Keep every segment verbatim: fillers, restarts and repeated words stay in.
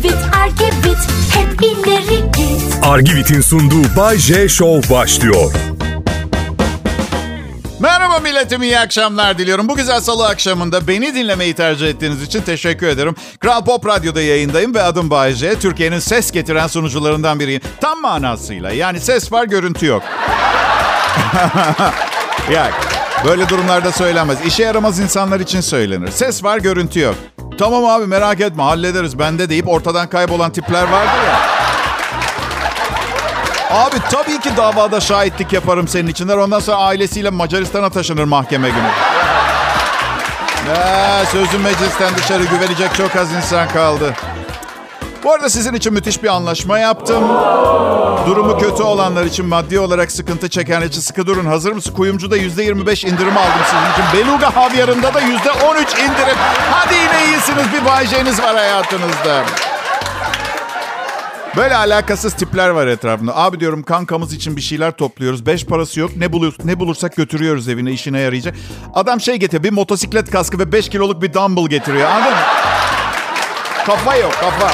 Argivit, Argivit, hep ileri git. Argivit'in sunduğu Bay J Show başlıyor. Merhaba milletim, iyi akşamlar diliyorum. Bu güzel salı akşamında beni dinlemeyi tercih ettiğiniz için teşekkür ederim. Kral Pop Radyo'da yayındayım ve adım Bay J. Türkiye'nin ses getiren sunucularından biriyim. Tam manasıyla. Yani ses var, görüntü yok. Ya, böyle durumlarda söylenmez. İşe yaramaz insanlar için söylenir. Ses var, görüntü yok. Tamam abi, merak etme, hallederiz bende deyip ortadan kaybolan tipler vardır ya. Abi tabii ki davada şahitlik yaparım senin için. Ondan sonra ailesiyle Macaristan'a taşınır mahkeme günü. Ee, sözüm meclisten dışarı, güvenecek çok az insan kaldı. Bu arada sizin için müthiş bir anlaşma yaptım. Durumu kötü olanlar için, maddi olarak sıkıntı çekenler için sıkı durun. Hazır mısın? Kuyumcuda yüzde yirmi beş indirim aldım sizin için. Beluga havyarında da yüzde on üç indirim. Hadi yine iyisiniz, bir Bay J'niz var hayatınızda. Böyle alakasız tipler var etrafında. Abi diyorum, kankamız için bir şeyler topluyoruz. Beş parası yok. Ne, bulur, ne bulursak götürüyoruz evine, işine yarayacak. Adam şey getiriyor. Bir motosiklet kaskı ve beş kiloluk bir dumbbell getiriyor. Anladın mı? Kafa yok, kafa.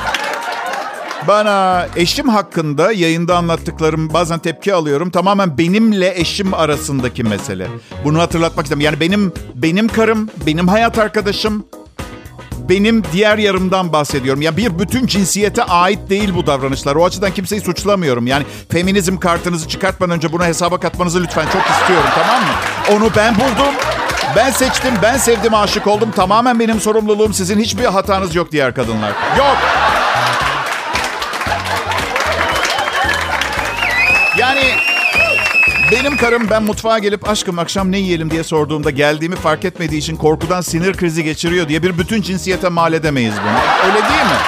Bana eşim hakkında yayında anlattıklarım, bazen tepki alıyorum. Tamamen benimle eşim arasındaki mesele. Bunu hatırlatmak istedim. Yani benim benim karım, benim hayat arkadaşım, benim diğer yarımdan bahsediyorum. Ya bir bütün cinsiyete ait değil bu davranışlar. O açıdan kimseyi suçlamıyorum. Yani feminizm kartınızı çıkartmadan önce bunu hesaba katmanızı lütfen çok istiyorum, tamam mı? Onu ben buldum, ben seçtim, ben sevdim, aşık oldum. Tamamen benim sorumluluğum. Sizin hiçbir hatanız yok diğer kadınlar. Yok. Yani benim karım, ben mutfağa gelip aşkım akşam ne yiyelim diye sorduğumda geldiğimi fark etmediği için korkudan sinir krizi geçiriyor diye bir bütün cinsiyete mal edemeyiz bunu. Öyle değil mi?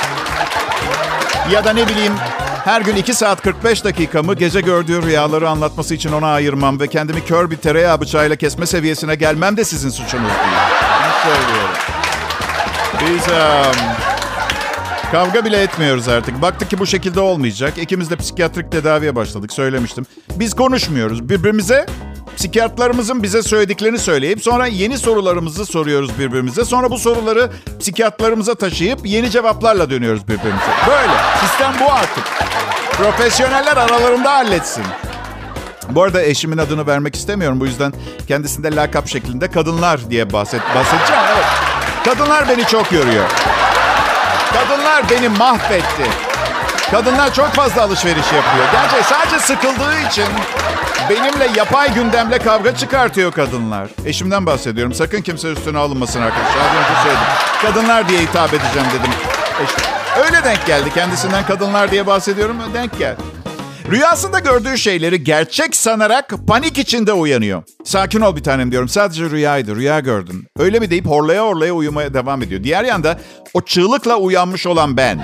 Ya da ne bileyim, her gün iki saat kırk beş dakikamı gece gördüğü rüyaları anlatması için ona ayırmam ve kendimi kör bir tereyağı bıçağıyla kesme seviyesine gelmem de sizin suçunuz değil. Bunu söylüyorum. Biz um, kavga bile etmiyoruz artık. Baktık ki bu şekilde olmayacak. İkimiz de psikiyatrik tedaviye başladık, söylemiştim. Biz konuşmuyoruz. Birbirimize psikiyatrlarımızın bize söylediklerini söyleyip sonra yeni sorularımızı soruyoruz birbirimize. Sonra bu soruları psikiyatrlarımıza taşıyıp yeni cevaplarla dönüyoruz birbirimize. Böyle. Sistem bu artık. Profesyoneller aralarında halletsin. Bu arada eşimin adını vermek istemiyorum. Bu yüzden kendisinde lakap şeklinde kadınlar diye bahset bahsedeceğim. Evet. Kadınlar beni çok yoruyor. Kadınlar beni mahvetti. Kadınlar çok fazla alışveriş yapıyor. Gerçekten sadece sıkıldığı için benimle yapay gündemle kavga çıkartıyor kadınlar. Eşimden bahsediyorum. Sakın kimse üstüne alınmasın arkadaşlar. Az önce söyledim. Kadınlar diye hitap edeceğim dedim. Eşim. Öyle denk geldi. Kendisinden kadınlar diye bahsediyorum. Denk geldi. Rüyasında gördüğü şeyleri gerçek sanarak panik içinde uyanıyor. Sakin ol bir tanem diyorum. Sadece rüyaydı, rüya gördün. Öyle mi deyip horlaya horlaya uyumaya devam ediyor. Diğer yanda o çığlıkla uyanmış olan ben.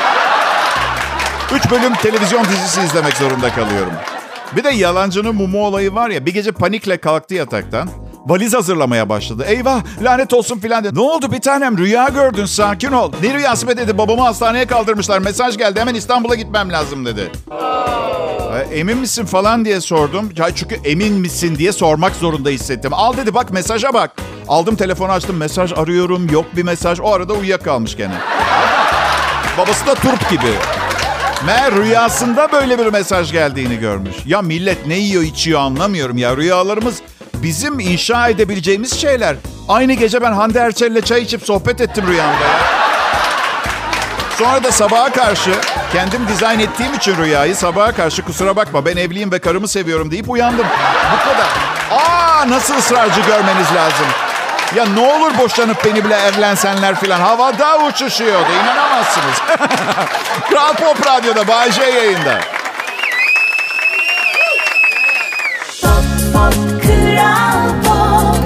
Üç bölüm televizyon dizisi izlemek zorunda kalıyorum. Bir de yalancının mumu olayı var ya, bir gece panikle kalktı yataktan. Valiz hazırlamaya başladı. Eyvah, lanet olsun filan dedi. Ne oldu bir tanem, rüya gördün, sakin ol. Ne rüyası be dedi, babamı hastaneye kaldırmışlar. Mesaj geldi, hemen İstanbul'a gitmem lazım dedi. Emin misin falan diye sordum. Ya çünkü emin misin diye sormak zorunda hissettim. Al dedi, bak mesaja bak. Aldım telefonu, açtım, mesaj arıyorum, yok bir mesaj. O arada uyuyakalmış gene. Babası da turp gibi. Meğer rüyasında böyle bir mesaj geldiğini görmüş. Ya millet ne yiyor içiyor anlamıyorum ya. Rüyalarımız bizim inşa edebileceğimiz şeyler. Aynı gece ben Hande Erçel'le çay içip sohbet ettim rüyamda ya. Sonra da sabaha karşı kendim dizayn ettiğim için rüyayı, sabaha karşı kusura bakma ben evliyim ve karımı seviyorum deyip uyandım. Bu kadar. Aa, nasıl ısrarcı görmeniz lazım. Ya ne olur boşanıp beni bile evlensenler filan. Havada uçuşuyordu. İnanamazsınız. Kral Pop Radyo'da Bay J yayında. Pop, pop, Kral Pop.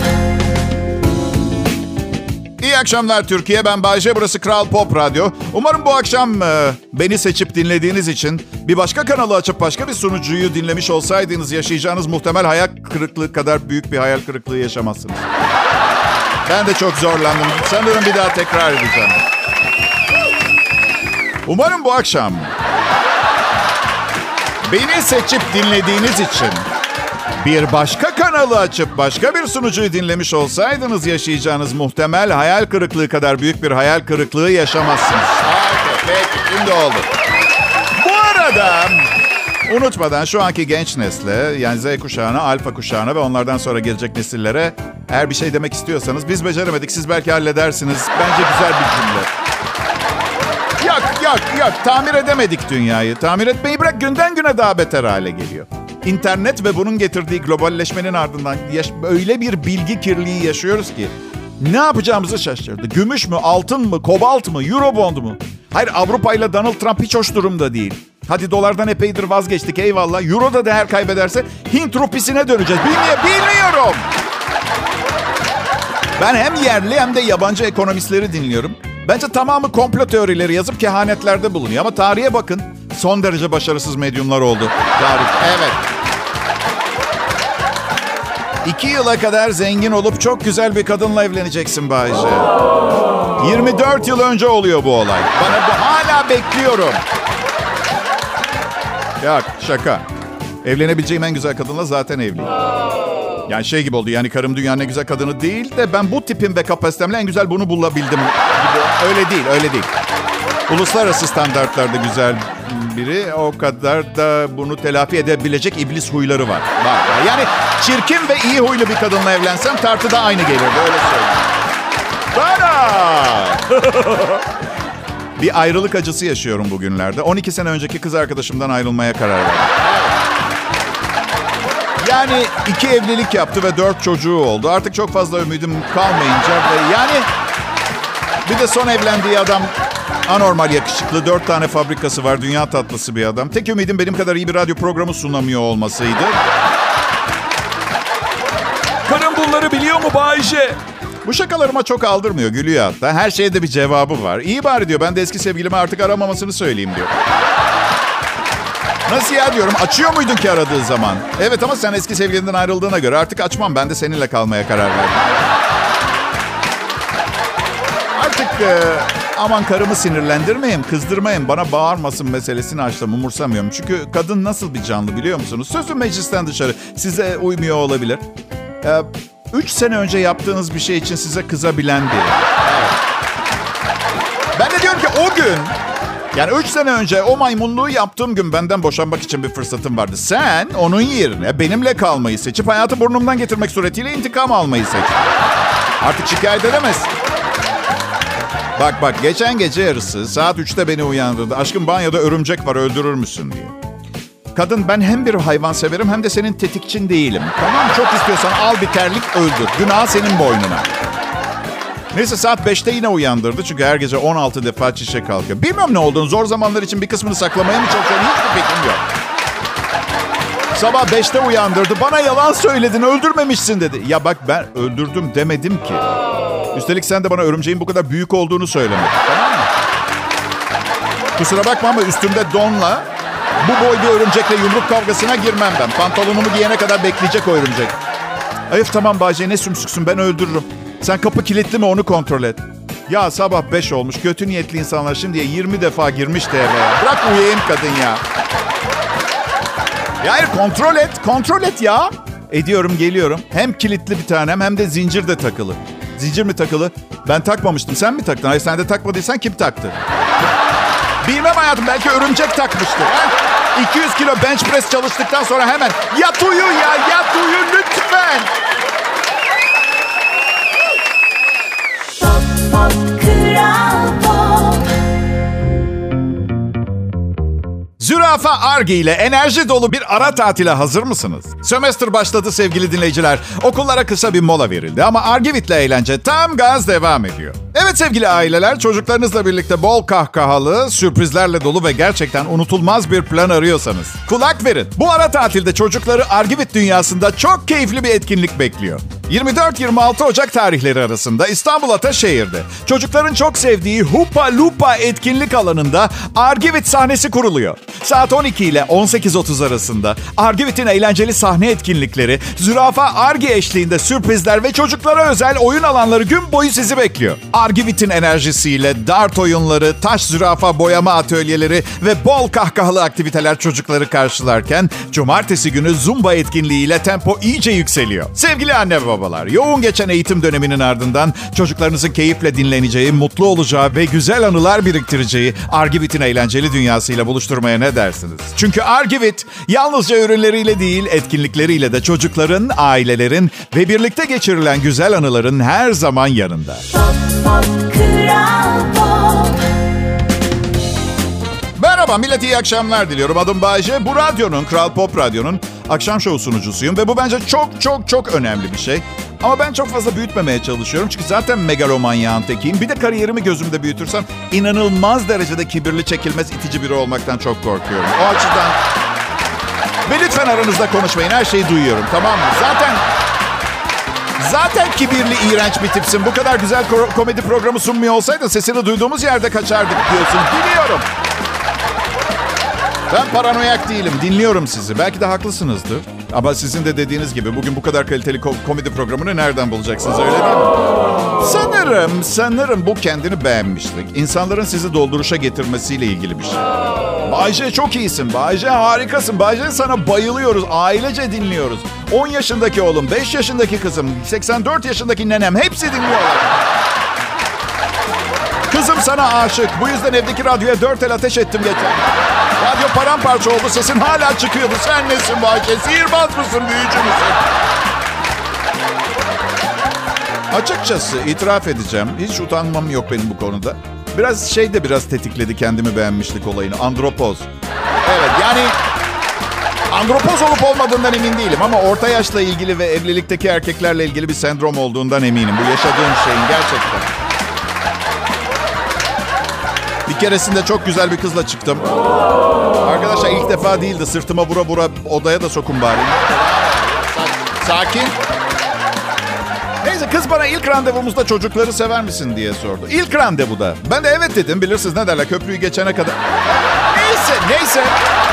İyi akşamlar Türkiye. Ben Bay J. Burası Kral Pop Radyo. Umarım bu akşam e, beni seçip dinlediğiniz için bir başka kanalı açıp başka bir sunucuyu dinlemiş olsaydınız yaşayacağınız muhtemel hayal kırıklığı kadar büyük bir hayal kırıklığı yaşamazsınız. Ben de çok zorlandım. Sanırım bir daha tekrar edeceğim. Umarım bu akşam beni seçip dinlediğiniz için bir başka kanalı açıp başka bir sunucuyu dinlemiş olsaydınız yaşayacağınız muhtemel hayal kırıklığı kadar büyük bir hayal kırıklığı yaşamazsınız. Harika. Peki, şimdi oldu. Bu arada unutmadan şu anki genç nesle, yani Z kuşağına, alfa kuşağına ve onlardan sonra gelecek nesillere eğer bir şey demek istiyorsanız biz beceremedik, siz belki halledersiniz. Bence güzel bir cümle. Yok, yok, yok. Tamir edemedik dünyayı. Tamir etmeyi bırak, günden güne daha beter hale geliyor. İnternet ve bunun getirdiği globalleşmenin ardından yaş- öyle bir bilgi kirliliği yaşıyoruz ki ne yapacağımızı şaşırdı. Gümüş mü, altın mı, kobalt mı, eurobond mu? Hayır, Avrupa ile Donald Trump hiç hoş durumda değil. Hadi dolardan epeydir vazgeçtik, eyvallah. Euro da değer kaybederse Hint rupisine döneceğiz. Bilmiyorum, bilmiyorum. Ben hem yerli hem de yabancı ekonomistleri dinliyorum. Bence tamamı komplo teorileri yazıp kehanetlerde bulunuyor. Ama tarihe bakın. Son derece başarısız medyumlar oldu. Tarih, evet. İki yıla kadar zengin olup çok güzel bir kadınla evleneceksin Bayce. yirmi dört yıl önce oluyor bu olay. Bana bu, hala bekliyorum. Yok, şaka. Evlenebileceğim en güzel kadınla zaten evliyim. Yani şey gibi oldu, yani karım dünyanın en güzel kadını değil de ben bu tipim ve kapasitemle en güzel bunu bulabildim gibi. Öyle değil, öyle değil. Uluslararası standartlarda güzel biri, o kadar da bunu telafi edebilecek iblis huyları var. var. Yani çirkin ve iyi huylu bir kadınla evlensem tartı da aynı gelirdi, öyle söyleyeyim. Bana! Bir ayrılık acısı yaşıyorum bugünlerde. on iki sene önceki kız arkadaşımdan ayrılmaya karar verdim. Yani iki evlilik yaptı ve dört çocuğu oldu. Artık çok fazla ümidim kalmayınca ve yani bir de son evlendiği adam anormal yakışıklı. Dört tane fabrikası var. Dünya tatlısı bir adam. Tek ümidim benim kadar iyi bir radyo programı sunamıyor olmasıydı. Karım bunları biliyor mu Bayce? Bu şakalarıma çok aldırmıyor. Gülüyor hatta. Her şeyde bir cevabı var. İyi bari diyor. Ben de eski sevgilime artık aramamasını söyleyeyim diyor. Nasıl ya diyorum. Açıyor muydun ki aradığı zaman? Evet ama sen eski sevgilinden ayrıldığına göre artık açmam. Ben de seninle kalmaya karar verdim. Artık e, aman karımı sinirlendirmeyeyim, kızdırmayayım, bana bağırmasın meselesini açtım, umursamıyorum. Çünkü kadın nasıl bir canlı biliyor musunuz? Sözü meclisten dışarı. Size uymuyor olabilir. E, üç sene önce yaptığınız bir şey için size kızabilen biri. Evet. Ben de diyorum ki o gün... Yani üç sene önce o maymunluğu yaptığım gün benden boşanmak için bir fırsatım vardı. Sen onun yerine benimle kalmayı seçip hayatı burnumdan getirmek suretiyle intikam almayı seçtin. Artık şikayet edemezsin. Bak bak, geçen gece yarısı saat üçte beni uyandırdı. Aşkım banyoda örümcek var, öldürür müsün diye. Kadın, ben hem bir hayvan severim hem de senin tetikçin değilim. Tamam, çok istiyorsan al bir terlik öldür. Günah senin boynuna. Neyse saat beşte yine uyandırdı. Çünkü her gece on altı defa çişe kalkıyor. Bilmiyorum ne olduğunu. Zor zamanlar için bir kısmını saklamaya mı çalışıyorum? Hiçbir fikrim yok. Sabah beşte uyandırdı. Bana yalan söyledin, öldürmemişsin dedi. Ya bak, ben öldürdüm demedim ki. Üstelik sen de bana örümceğin bu kadar büyük olduğunu söylemedin. Tamam mı? Kusura bakma ama üstümde donla bu boy bir örümcekle yumruk kavgasına girmem ben. Pantolonumu giyene kadar bekleyecek o örümcek. Ayıp, tamam Bayce, ne sümsüksün, ben öldürürüm. Sen kapı kilitli mi onu kontrol et. Ya sabah beş olmuş. Kötü niyetli insanlar şimdiye yirmi defa girmişti eve ya. Bırak uyuyayım kadın ya. Ya hayır, kontrol et. Kontrol et ya. Ediyorum, geliyorum. Hem kilitli bir tanem hem de zincir de takılı. Zincir mi takılı? Ben takmamıştım. Sen mi taktın? Hayır, sen de takmadıysan kim taktı? Bilmem hayatım. Belki örümcek takmıştır. Ha? iki yüz kilo bench press çalıştıktan sonra hemen yat uyu ya. Yat uyu lütfen. Zürafa Ar-Ge ile enerji dolu bir ara tatile hazır mısınız? Sömestr başladı sevgili dinleyiciler. Okullara kısa bir mola verildi ama Argivit'le eğlence tam gaz devam ediyor. Evet sevgili aileler, çocuklarınızla birlikte bol kahkahalı, sürprizlerle dolu ve gerçekten unutulmaz bir plan arıyorsanız kulak verin. Bu ara tatilde çocukları Argivit dünyasında çok keyifli bir etkinlik bekliyor. yirmi dört yirmi altı Ocak tarihleri arasında İstanbul Ataşehir'de çocukların çok sevdiği Hupa Lupa etkinlik alanında Argivit sahnesi kuruluyor. Saat on iki ile on sekiz otuz arasında Argivit'in eğlenceli sahne etkinlikleri, Zürafa Ar-Ge eşliğinde sürprizler ve çocuklara özel oyun alanları gün boyu sizi bekliyor. Argivit'in enerjisiyle dart oyunları, taş zürafa boyama atölyeleri ve bol kahkahalı aktiviteler çocukları karşılarken cumartesi günü Zumba etkinliğiyle tempo iyice yükseliyor. Sevgili anne ve baba, babalar. Yoğun geçen eğitim döneminin ardından çocuklarınızın keyifle dinleneceği, mutlu olacağı ve güzel anılar biriktireceği Argivit'in eğlenceli dünyasıyla buluşturmaya ne dersiniz? Çünkü Argivit yalnızca ürünleriyle değil, etkinlikleriyle de çocukların, ailelerin ve birlikte geçirilen güzel anıların her zaman yanında. Pop, pop, Kral Pop. Merhaba millet, iyi akşamlar diliyorum. Adım Bayce. Bu radyonun, Kral Pop Radyo'nun akşam şovu sunucusuyum. Ve bu bence çok çok çok önemli bir şey. Ama ben çok fazla büyütmemeye çalışıyorum. Çünkü zaten megalomanyağın tekiyim. Bir de kariyerimi gözümde büyütürsem inanılmaz derecede kibirli, çekilmez, itici biri olmaktan çok korkuyorum. O açıdan... Ve lütfen aranızda konuşmayın. Her şeyi duyuyorum, tamam mı? Zaten... Zaten kibirli, iğrenç bir tipsin. Bu kadar güzel ko- komedi programı sunmuyor olsaydı sesini duyduğumuz yerde kaçardık diyorsun. Biliyorum. Ben paranoyak değilim. Dinliyorum sizi. Belki de haklısınızdır. Ama sizin de dediğiniz gibi bugün bu kadar kaliteli ko- komedi programını nereden bulacaksınız, öyle değil mi? Sanırım, sanırım bu kendini beğenmişlik. İnsanların sizi dolduruşa getirmesiyle ilgili bir şey. Bayce çok iyisin. Bayce harikasın. Bayce sana bayılıyoruz. Ailece dinliyoruz. on yaşındaki oğlum, beş yaşındaki kızım, seksen dört yaşındaki nenem hepsi dinliyorlar. Kızım sana aşık. Bu yüzden evdeki radyoya dört el ateş ettim geçen. Radyo paramparça oldu. Sesin hala çıkıyordu. Sen nesin Bayce? Sihirbaz mısın? Büyücü müsün? Açıkçası itiraf edeceğim. Hiç utanmam yok benim bu konuda. Biraz şey de biraz tetikledi kendimi beğenmişlik olayını. Andropoz. Evet yani... Andropoz olup olmadığından emin değilim ama orta yaşla ilgili ve evlilikteki erkeklerle ilgili bir sendrom olduğundan eminim. Bu yaşadığım şeyin gerçekten. Bir keresinde çok güzel bir kızla çıktım. Arkadaşlar ilk defa değildi. Sırtıma vura vura odaya da sokun bari. Sakin. Neyse kız bana ilk randevumuzda çocukları sever misin diye sordu. İlk randevuda. Ben de evet dedim. Bilirsiniz ne derler, köprüyü geçene kadar. Neyse neyse.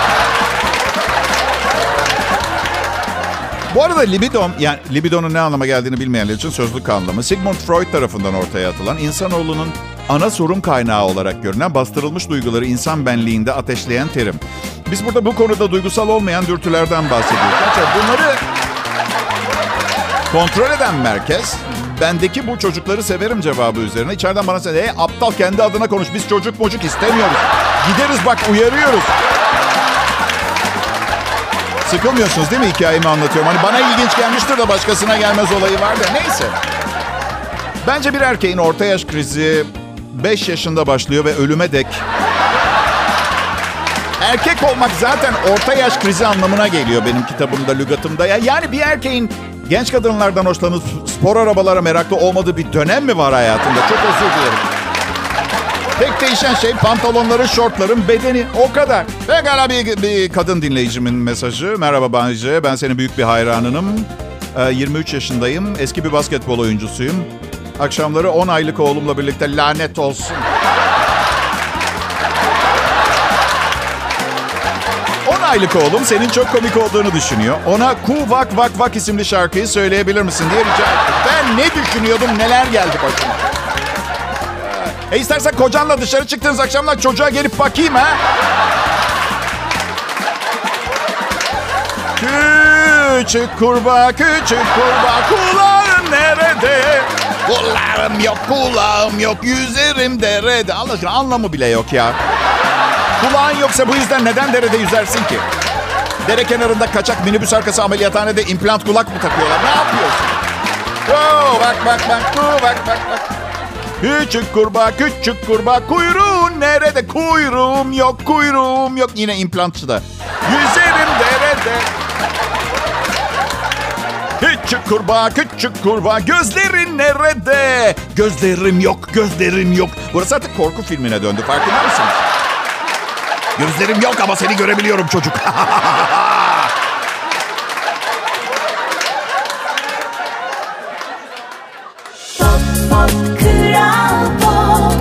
Bu arada libidom, yani libidonun ne anlama geldiğini bilmeyenler için sözlük anlamı, Sigmund Freud tarafından ortaya atılan, insanoğlunun ana sorun kaynağı olarak görünen bastırılmış duyguları insan benliğinde ateşleyen terim. Biz burada bu konuda duygusal olmayan dürtülerden bahsediyoruz. Gerçekten bunları kontrol eden merkez, bendeki bu çocukları severim cevabı üzerine içeriden bana söyledi. Hey aptal, kendi adına konuş, biz çocuk mocuk istemiyoruz. Gideriz bak, uyarıyoruz. Sıkılmıyorsunuz değil mi hikayemi anlatıyorum? Hani bana ilginç gelmiştir de başkasına gelmez olayı var da. Neyse. Bence bir erkeğin orta yaş krizi beş yaşında başlıyor ve ölüme dek. Erkek olmak zaten orta yaş krizi anlamına geliyor benim kitabımda, lügatımda. Yani bir erkeğin genç kadınlardan hoşlanıp spor arabalara meraklı olmadığı bir dönem mi var hayatında? Çok özür dilerim. Tek değişen şey pantolonların, şortların, bedeni. O kadar. Pekala bir, bir kadın dinleyicimin mesajı. Merhaba Bayce, ben senin büyük bir hayranınım. Ee, yirmi üç yaşındayım. Eski bir basketbol oyuncusuyum. Akşamları on aylık oğlumla birlikte lanet olsun. on aylık oğlum senin çok komik olduğunu düşünüyor. Ona Ku Vak Vak Vak isimli şarkıyı söyleyebilir misin diye rica ettim. Ben ne düşünüyordum, neler geldi başıma. E istersen kocanla dışarı çıktığınız akşamlar çocuğa gelip bakayım ha. Küçük kurbağa, küçük kurbağa, kulağın nerede? Kulağım yok, kulağım yok, yüzerim derede. Allah aşkına anlamı bile yok ya. Kulağın yoksa bu yüzden neden derede yüzersin ki? Dere kenarında kaçak minibüs arkası ameliyathanede implant kulak mı takıyorlar? Ne yapıyorsun? Oo, bak bak bak, oo, bak bak bak. Küçük kurbağa, küçük kurbağa, kuyruğun nerede? Kuyruğum yok, kuyruğum yok. Yine implantçıda. Yüzerim derede. Küçük kurbağa, küçük kurbağa, gözlerin nerede? Gözlerim yok, gözlerim yok. Burası artık korku filmine döndü, farkında mısınız? Gözlerim yok ama seni görebiliyorum çocuk. Pop, pop, Kral Pop.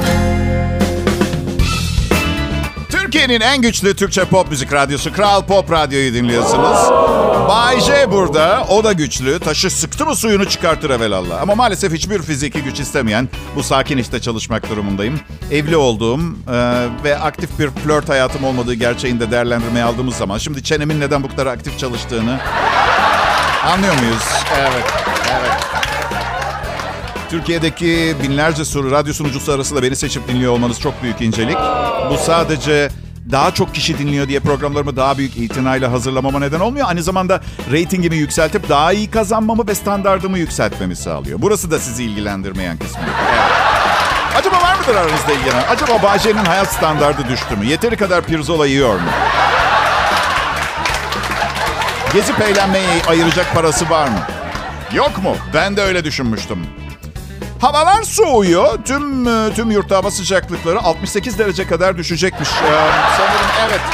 Türkiye'nin en güçlü Türkçe pop müzik radyosu Kral Pop Radyo'yu dinliyorsunuz. Bay J burada. O da güçlü. Taşı sıktı mı suyunu çıkartır evelallah. Ama maalesef hiçbir fiziki güç istemeyen bu sakin işte çalışmak durumundayım. Evli olduğum e, ve aktif bir flört hayatım olmadığı gerçeğini de değerlendirmeye aldığımız zaman şimdi çenemin neden bu kadar aktif çalıştığını anlıyor muyuz? Evet. Evet. Türkiye'deki binlerce soru radyo sunucusu arasında beni seçip dinliyor olmanız çok büyük incelik. Bu sadece daha çok kişi dinliyor diye programlarımı daha büyük itinayla hazırlamama neden olmuyor. Aynı zamanda reytingimi yükseltip daha iyi kazanmamı ve standardımı yükseltmemi sağlıyor. Burası da sizi ilgilendirmeyen kısmı. Evet. Acaba var mıdır aranızda ilgilenen? Acaba Bay J'nin hayat standardı düştü mü? Yeteri kadar pirzola yiyor mu? Gezip eğlenmeye ayıracak parası var mı? Yok mu? Ben de öyle düşünmüştüm. Havalar soğuyor. Tüm tüm yurtta hava sıcaklıkları altmış sekiz derece kadar düşecekmiş. Ee, sanırım evet.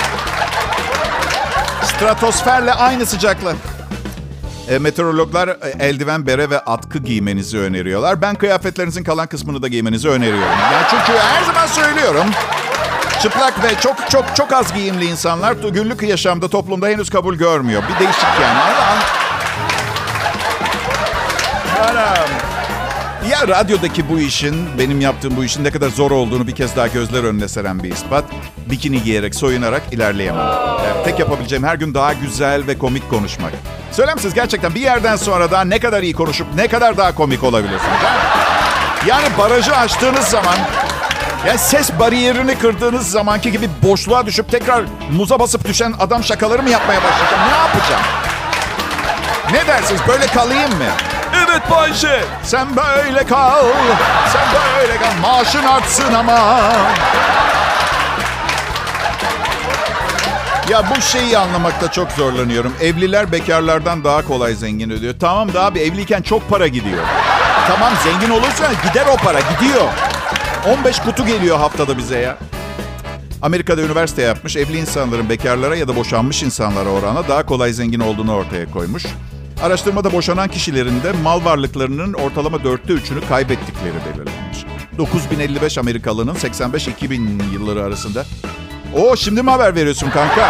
Stratosferle aynı sıcaklık. E, meteorologlar e, eldiven, bere ve atkı giymenizi öneriyorlar. Ben kıyafetlerinizin kalan kısmını da giymenizi öneriyorum. Yani çünkü her zaman söylüyorum. Çıplak ve çok çok çok az giyimli insanlar günlük yaşamda toplumda henüz kabul görmüyor. Bir değişik yani. Anam. Ya radyodaki bu işin, benim yaptığım bu işin ne kadar zor olduğunu bir kez daha gözler önüne seren bir ispat. Bikini giyerek, soyunarak ilerleyemem. Yani tek yapabileceğim her gün daha güzel ve komik konuşmak. Söyler misiniz gerçekten bir yerden sonra daha ne kadar iyi konuşup ne kadar daha komik olabilirsiniz? Ha? Yani barajı aştığınız zaman, yani ses bariyerini kırdığınız zamanki gibi boşluğa düşüp tekrar muza basıp düşen adam şakaları mı yapmaya başlayacağım? Ne yapacağım? Ne dersiniz? Böyle kalayım mı? Evet Bayşe. Sen böyle kal. Sen böyle kal. Maaşın artsın ama. Ya bu şeyi anlamakta çok zorlanıyorum. Evliler bekarlardan daha kolay zengin ödüyor. Tamam da abi evliyken çok para gidiyor. Tamam zengin olursa gider o para gidiyor. on beş kutu geliyor haftada bize ya. Amerika'da üniversite yapmış. Evli insanların bekarlara ya da boşanmış insanlara oranla daha kolay zengin olduğunu ortaya koymuş. Araştırmada boşanan kişilerin de mal varlıklarının ortalama dörtte üçünü kaybettikleri belirlenmiş. dokuz bin elli beş Amerikalının seksen beş iki bin yılları arasında. Oo şimdi mi haber veriyorsun kanka?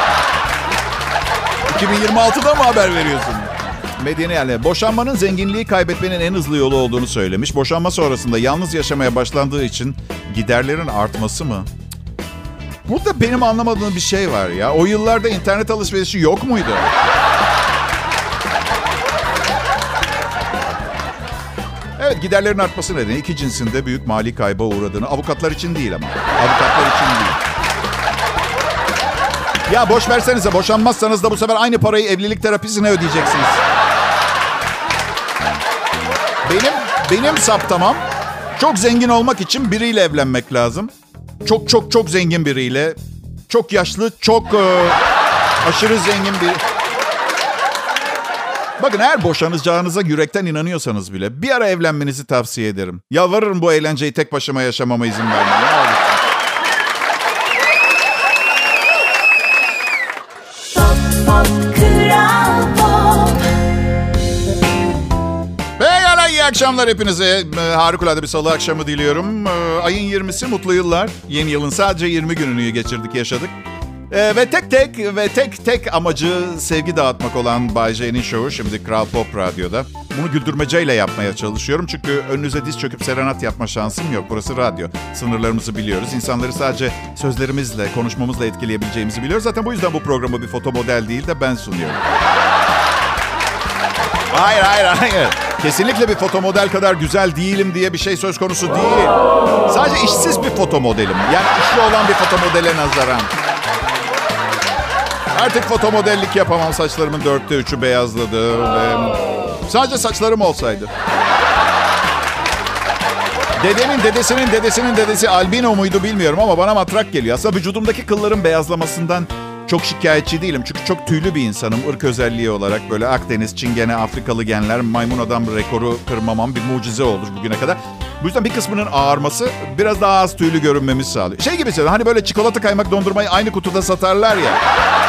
iki bin yirmi altıda mı haber veriyorsun? Medeni yani boşanmanın zenginliği kaybetmenin en hızlı yolu olduğunu söylemiş. Boşanma sonrasında yalnız yaşamaya başlandığı için giderlerin artması mı? Burada benim anlamadığım bir şey var ya. O yıllarda internet alışverişi yok muydu? Evet, giderlerin artması nedeniyle iki cinsin de büyük mali kayba uğradığını, avukatlar için değil ama. Avukatlar için değil. Ya boş versenize, boşanmazsanız da bu sefer aynı parayı evlilik terapisine ödeyeceksiniz. Benim, benim saptamam, çok zengin olmak için biriyle evlenmek lazım. Çok çok çok zengin biriyle. Çok yaşlı, çok e, aşırı zengin biri. Bakın eğer boşanacağınıza yürekten inanıyorsanız bile bir ara evlenmenizi tavsiye ederim. Yalvarırım bu eğlenceyi tek başıma yaşamama izin vermeyin. Ne olur. Pop, pop, Kral Pop. Pekala, iyi akşamlar hepinize. Harikulade bir salı akşamı diliyorum. Ayın yirmisi, mutlu yıllar. Yeni yılın sadece yirmi gününü geçirdik, yaşadık. Ee, ve tek tek ve tek tek amacı sevgi dağıtmak olan Bay J'nin şovu şimdi Kral Pop Radyo'da. Bunu güldürmeceyle yapmaya çalışıyorum. Çünkü önünüze diz çöküp serenat yapma şansım yok. Burası radyo. Sınırlarımızı biliyoruz. İnsanları sadece sözlerimizle, konuşmamızla etkileyebileceğimizi biliyoruz. Zaten bu yüzden bu programı bir foto model değil de ben sunuyorum. Hayır, hayır, hayır. Kesinlikle bir foto model kadar güzel değilim diye bir şey söz konusu değil. Sadece işsiz bir foto modelim. Yani işli olan bir foto modele nazaran. Artık foto modellik yapamam. Saçlarımın dörtte üçü beyazladı ve sadece saçlarım olsaydı. Dedemin, dedesinin, dedesinin dedesi albino muydu bilmiyorum ama bana matrak geliyor. Aslında vücudumdaki kılların beyazlamasından çok şikayetçi değilim. Çünkü çok tüylü bir insanım. Irk özelliği olarak böyle Akdeniz, Çingene, Afrikalı genler, maymun adam rekoru kırmamam bir mucize oldu bugüne kadar. Bu yüzden bir kısmının ağarması biraz daha az tüylü görünmemi sağlıyor. Şey gibi söylüyorum, hani böyle çikolata kaymak dondurmayı aynı kutuda satarlar ya.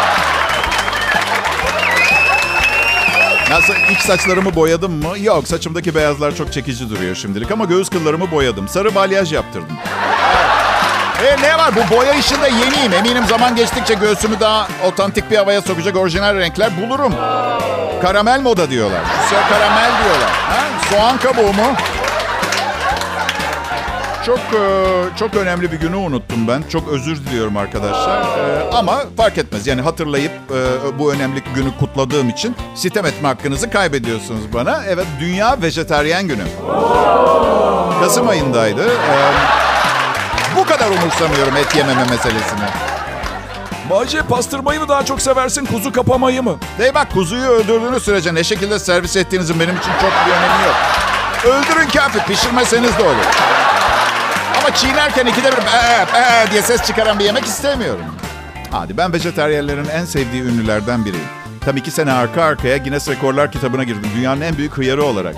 Nasıl, iç saçlarımı boyadım mı? Yok, saçımdaki beyazlar çok çekici duruyor şimdilik ama göğüs kıllarımı boyadım. Sarı balyaj yaptırdım. E ne var, bu boya işinde yeniyim. Eminim zaman geçtikçe göğsümü daha otantik bir havaya sokacak orijinal renkler bulurum. Karamel moda diyorlar. Şu karamel diyorlar. Ha? Soğan kabuğu mu? çok çok önemli bir günü unuttum ben. Çok özür diliyorum arkadaşlar. Ama fark etmez. Yani hatırlayıp bu önemli günü kutladığım için sitem etme hakkınızı kaybediyorsunuz bana. Evet, Dünya Vejetaryen Günü. Kasım ayındaydı. Bu kadar umursamıyorum et yememe meselesini. Bayce, pastırmayı mı daha çok seversin, kuzu kapamayı mı? Dey bak, kuzuyu öldürdüğünüz sürece ne şekilde servis ettiğinizin benim için çok bir önemi yok. Öldürün kafi, pişirmeseniz de olur. Ama çiğnerken ikide bir ee, ee diye ses çıkaran bir yemek istemiyorum. Hadi, ben vejetaryenlerin en sevdiği ünlülerden biriyim. Tam iki sene arka arkaya Guinness Rekorlar kitabına girdim. Dünyanın en büyük hıyarı olarak.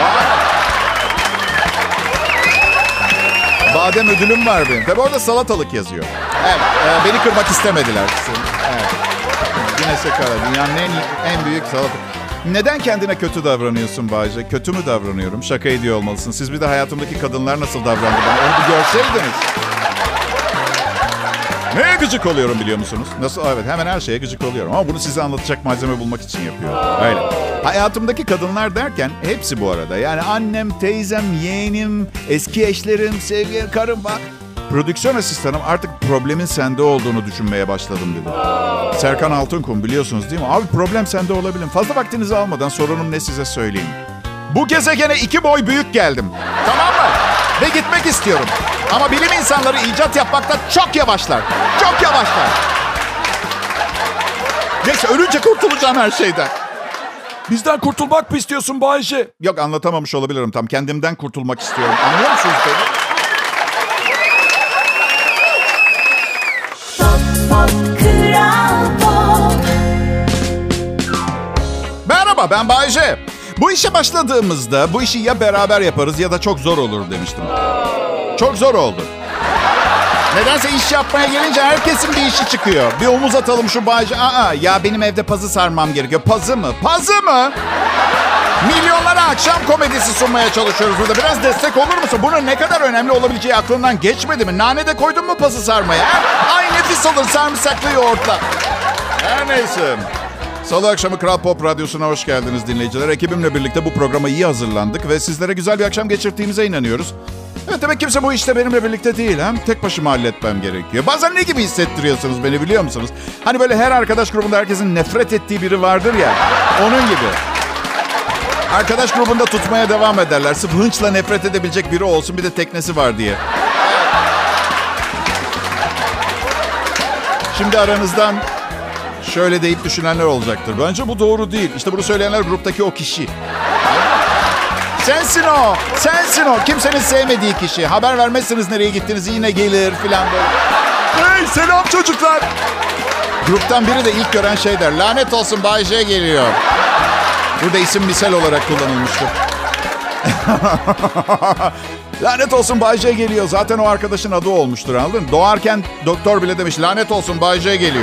Badem ödülüm var benim. Tabii orada salatalık yazıyor. Evet, e, beni kırmak istemediler. Evet. Guinness Rekorlar, dünyanın en, en büyük salatalık. Neden kendine kötü davranıyorsun Bayce? Kötü mü davranıyorum? Şaka ediyor olmalısın. Siz bir de hayatımdaki kadınlar nasıl davrandı bana, onu bir görseydiniz. Neye gıcık oluyorum biliyor musunuz? Nasıl? Evet, hemen her şeye gıcık oluyorum. Ama bunu size anlatacak malzeme bulmak için yapıyorum. Öyle. Hayatımdaki kadınlar derken hepsi bu arada. Yani annem, teyzem, yeğenim, eski eşlerim, sevgili karım bak. Prodüksiyon asistanım artık problemin sende olduğunu düşünmeye başladım dedi. Serkan Altınkum, biliyorsunuz değil mi? Abi, problem sende olabilir. Fazla vaktinizi almadan sorunum ne size söyleyeyim. Bu gezegene iki boy büyük geldim. Tamam mı? Ve gitmek istiyorum. Ama bilim insanları icat yapmakta çok yavaşlar. Çok yavaşlar. Neyse, ölünce kurtulacağım her şeyden. Bizden kurtulmak mı istiyorsun Bayce? Yok, anlatamamış olabilirim tam. Kendimden kurtulmak istiyorum. Anlıyor musunuz beni? Merhaba, ben Bayce. Bu işe başladığımızda bu işi ya beraber yaparız ya da çok zor olur demiştim. Çok zor oldu. Nedense iş yapmaya gelince herkesin bir işi çıkıyor. Bir omuz atalım şu Bayce. Aa, ya benim evde pazı sarmam gerekiyor. Pazı mı? Pazı mı? Milyonlara akşam komedisi sunmaya çalışıyoruz burada. Biraz destek olur musun? Bunun ne kadar önemli olabileceği aklından geçmedi mi? Nane de koydun mu pazı sarmaya? Ay, nefis olur sarımsaklı yoğurtla. Her neyse. Salı akşamı Kral Pop Radyosu'na hoş geldiniz dinleyiciler. Ekibimle birlikte bu programa iyi hazırlandık ve sizlere güzel bir akşam geçirdiğimize inanıyoruz. Evet, demek kimse bu işte benimle birlikte değil. Hem tek başıma halletmem gerekiyor. Bazen ne gibi hissettiriyorsunuz beni, biliyor musunuz? Hani böyle her arkadaş grubunda herkesin nefret ettiği biri vardır ya. Onun gibi. Arkadaş grubunda tutmaya devam ederler. Sırf hınçla nefret edebilecek biri olsun, bir de teknesi var diye. Şimdi aranızdan şöyle deyip düşünenler olacaktır. Bence bu doğru değil. İşte bunu söyleyenler gruptaki o kişi. Sensin o. Sensin o. Kimsenin sevmediği kişi. Haber vermezseniz nereye gittiğinizi yine gelir filan böyle. Hey, selam çocuklar. Gruptan biri de ilk gören şey der. Lanet olsun, Bay J geliyor. Burada isim misal olarak kullanılmıştır. Lanet olsun, Bay J geliyor. Zaten o arkadaşın adı olmuştur, anladın mı? Doğarken doktor bile demiş. Lanet olsun, Bay J geliyor.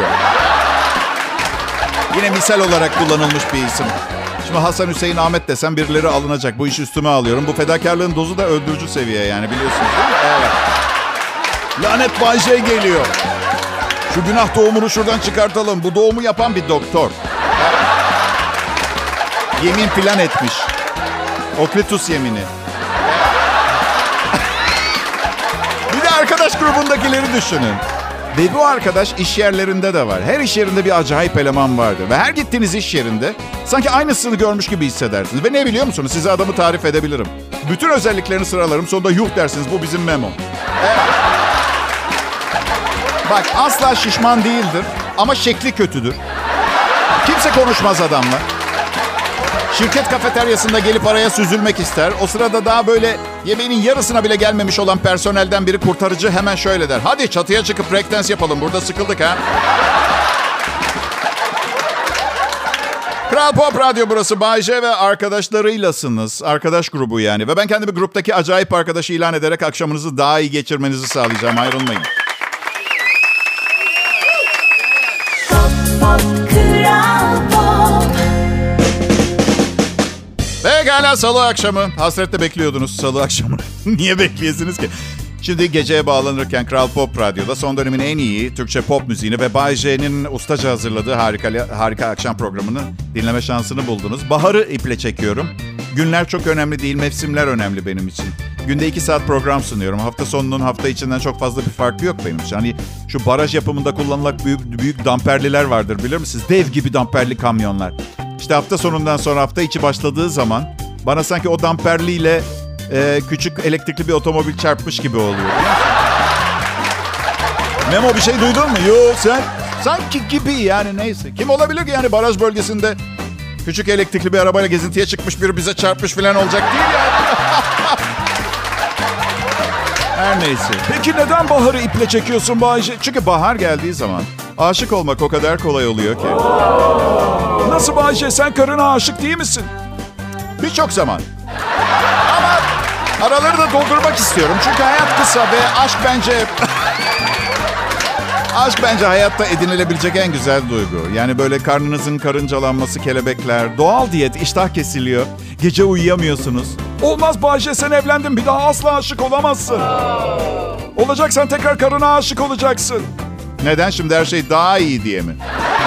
Yine misal olarak kullanılmış bir isim. Şimdi Hasan, Hüseyin, Ahmet desem birileri alınacak. Bu işi üstüme alıyorum. Bu fedakarlığın dozu da öldürücü seviye yani, biliyorsunuz değil mi? Evet. Lanet Bay J geliyor. Şu günah doğumunu şuradan çıkartalım. Bu doğumu yapan bir doktor. Yemin filan etmiş. Oklitus yemini. Bir de arkadaş grubundakileri düşünün. Ve bu arkadaş iş yerlerinde de var. Her iş yerinde bir acayip eleman vardır. Ve her gittiğiniz iş yerinde sanki aynısını görmüş gibi hissedersiniz. Ve ne biliyor musunuz? Size adamı tarif edebilirim. Bütün özelliklerini sıralarım. Sonunda yuh dersiniz. Bu bizim Memo. Evet. Bak, asla şişman değildir. Ama şekli kötüdür. Kimse konuşmaz adamla. Şirket kafeteryasında gelip araya süzülmek ister. O sırada daha böyle yemeğinin yarısına bile gelmemiş olan personelden biri, kurtarıcı, hemen şöyle der. Hadi çatıya çıkıp breakdance yapalım. Burada sıkıldık ha. Kral Pop Radyo burası. Bay J ve arkadaşlarıylasınız. Arkadaş grubu yani. Ve ben kendimi gruptaki acayip arkadaşı ilan ederek akşamınızı daha iyi geçirmenizi sağlayacağım. Ayrılmayın. Pop, pop, Kral Pop. Pekala, salı akşamı. Hasretle bekliyordunuz salı akşamı. Niye bekleyesiniz ki? Şimdi geceye bağlanırken Kral Pop Radyo'da son dönemin en iyi Türkçe pop müziğini ve Bay J'nin ustaca hazırladığı harika, harika akşam programını dinleme şansını buldunuz. Baharı iple çekiyorum. Günler çok önemli değil, mevsimler önemli benim için. Günde iki saat program sunuyorum. Hafta sonunun hafta içinden çok fazla bir farkı yok benim için. Hani şu baraj yapımında kullanılan büyük, büyük damperliler vardır, bilir misiniz? Dev gibi damperli kamyonlar. İşte hafta sonundan sonra hafta içi başladığı zaman bana sanki o damperliyle e, küçük elektrikli bir otomobil çarpmış gibi oluyor. Memo, bir şey duydun mu? Yok, sen sanki gibi yani, neyse. Kim olabilir ki yani baraj bölgesinde küçük elektrikli bir arabayla gezintiye çıkmış biri bize çarpmış falan olacak değil yani. Her neyse. Peki neden Bahar'ı iple çekiyorsun Bayce? Çünkü bahar geldiği zaman aşık olmak o kadar kolay oluyor ki. Nasıl Bayce? Sen karına aşık değil misin? Birçok zaman. Ama araları da doldurmak istiyorum. Çünkü hayat kısa ve aşk bence... Aşk bence hayatta edinilebilecek en güzel duygu. Yani böyle karnınızın karıncalanması, kelebekler, doğal diyet, iştah kesiliyor. Gece uyuyamıyorsunuz. Olmaz Bayce, sen evlendin, bir daha asla aşık olamazsın. Olacaksan tekrar karına aşık olacaksın. Neden? Şimdi her şey daha iyi diye mi?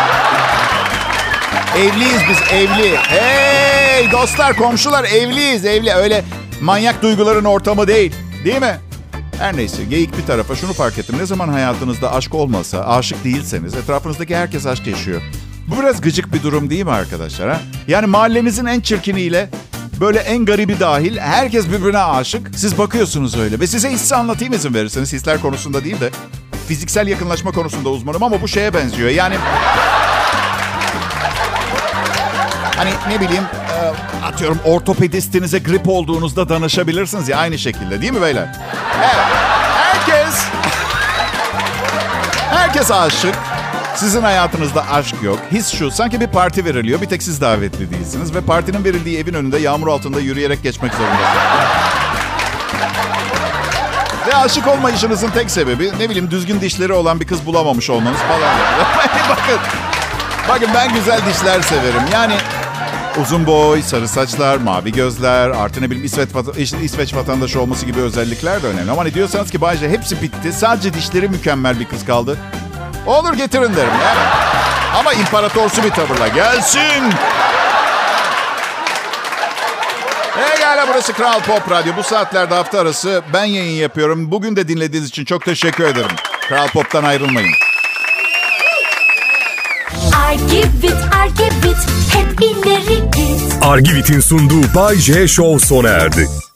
Evliyiz biz, evli. Hey dostlar, komşular, evliyiz, evli. Öyle manyak duyguların ortamı değil. Değil mi? Her neyse, geyik bir tarafa şunu fark ettim. Ne zaman hayatınızda aşk olmasa, aşık değilseniz etrafınızdaki herkes aşk yaşıyor. Bu biraz gıcık bir durum değil mi arkadaşlar? Ha? Yani mahallenizin en çirkiniyle böyle en garibi dahil herkes birbirine aşık. Siz bakıyorsunuz öyle ve size hissi anlatayım izin verirseniz. Hisler konusunda değil de fiziksel yakınlaşma konusunda uzmanım ama bu şeye benziyor. Yani hani ne bileyim atıyorum ortopedistinize grip olduğunuzda danışabilirsiniz ya, aynı şekilde değil mi beyler? Evet. Herkes herkes aşık. Sizin hayatınızda aşk yok. His şu, sanki bir parti veriliyor. Bir tek siz davetli değilsiniz. Ve partinin verildiği evin önünde yağmur altında yürüyerek geçmek zorundasınız. Ve aşık olmayışınızın tek sebebi ne bileyim düzgün dişleri olan bir kız bulamamış olmanız falan. bakın, bakın ben güzel dişler severim. Yani uzun boy, sarı saçlar, mavi gözler, artı ne bileyim İsveç, İsveç vatandaşı olması gibi özellikler de önemli. Ama ne diyorsanız ki Bayce hepsi bitti. Sadece dişleri mükemmel bir kız kaldı. Olur getirin derim ya. Ama imparatorsu bir tavırla gelsin. Pekala, burası Kral Pop Radyo. Bu saatlerde hafta arası ben yayın yapıyorum. Bugün de dinlediğiniz için çok teşekkür ederim. Kral Pop'tan ayrılmayın. Argivit, Argivit, hep ileri git. Argivit'in sunduğu Bay J Show sona erdi.